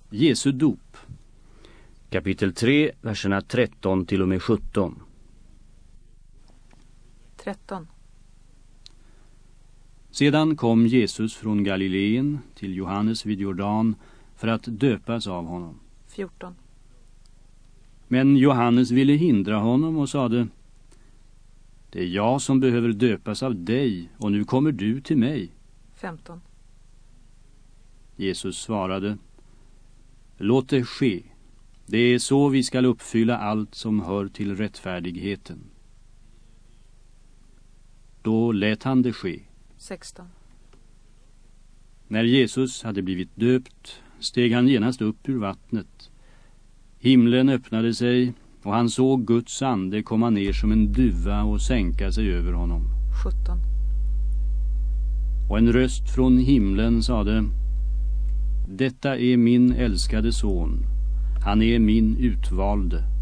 Jesu dop. Kapitel 3, verserna 13 till och med 17. 13. Sedan kom Jesus från Galileen till Johannes vid Jordan för att döpas av honom. 14. Men Johannes ville hindra honom och sade: Det är jag som behöver döpas av dig, och nu kommer du till mig. 15. Jesus svarade: Låt det ske. Det är så vi skall uppfylla allt som hör till rättfärdigheten. Då lät han det ske. 16. När Jesus hade blivit döpt steg han genast upp ur vattnet. Himlen öppnade sig och han såg Guds ande komma ner som en duva och sänka sig över honom. 17. Och en röst från himlen sade: Detta är min älskade son. Han är min utvalde.